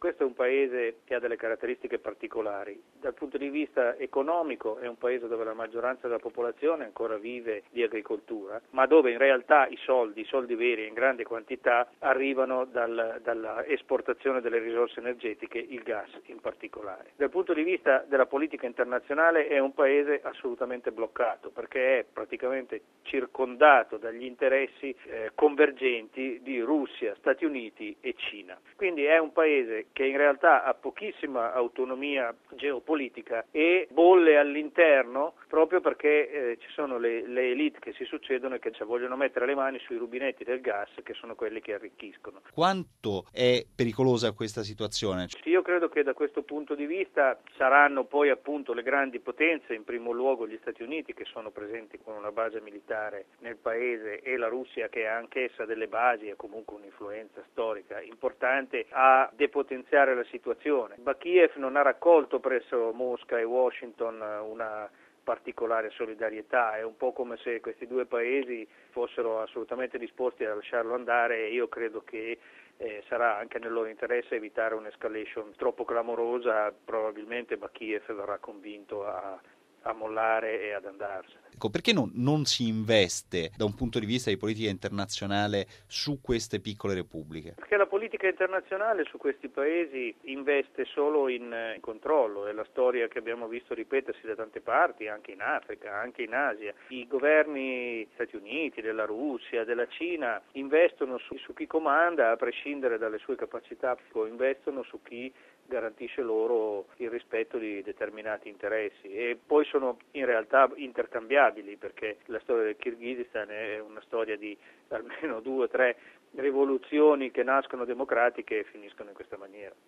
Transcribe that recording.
Questo è un paese che ha delle caratteristiche particolari. Dal punto di vista economico è un paese dove la maggioranza della popolazione ancora vive di agricoltura, ma dove in realtà i soldi veri in grande quantità arrivano dalla esportazione delle risorse energetiche, il gas in particolare. Dal punto di vista della politica internazionale è un paese assolutamente bloccato, perché è praticamente circondato dagli interessi convergenti di Russia, Stati Uniti e Cina. Quindi è un paese che in realtà ha pochissima autonomia geopolitica e bolle all'interno proprio perché ci sono le elite che si succedono e che vogliono mettere le mani sui rubinetti del gas, che sono quelli che arricchiscono. Quanto è pericolosa questa situazione? Io credo che da questo punto di vista saranno poi appunto le grandi potenze, in primo luogo gli Stati Uniti, che sono presenti con una base militare nel paese, e la Russia, che ha anch'essa delle basi e comunque un'influenza storica importante, a depotenziare la situazione. Kiev non ha raccolto presso Mosca e Washington una particolare solidarietà, è un po' come se questi due paesi fossero assolutamente disposti a lasciarlo andare, e io credo che sarà anche nel loro interesse evitare un'escalation troppo clamorosa. Probabilmente Kiev verrà convinto a mollare e ad andarsene. Ecco, perché non si investe da un punto di vista di politica internazionale su queste piccole repubbliche? Perché la politica internazionale su questi paesi investe solo in controllo, è la storia che abbiamo visto ripetersi da tante parti, anche in Africa, anche in Asia. I governi degli Stati Uniti, della Russia, della Cina investono su chi comanda, a prescindere dalle sue capacità, investono su chi garantisce loro il rispetto di determinati interessi, e poi sono in realtà intercambiabili, perché la storia del Kirghizistan è una storia di almeno 2 o 3 rivoluzioni che nascono democratiche e finiscono in questa maniera.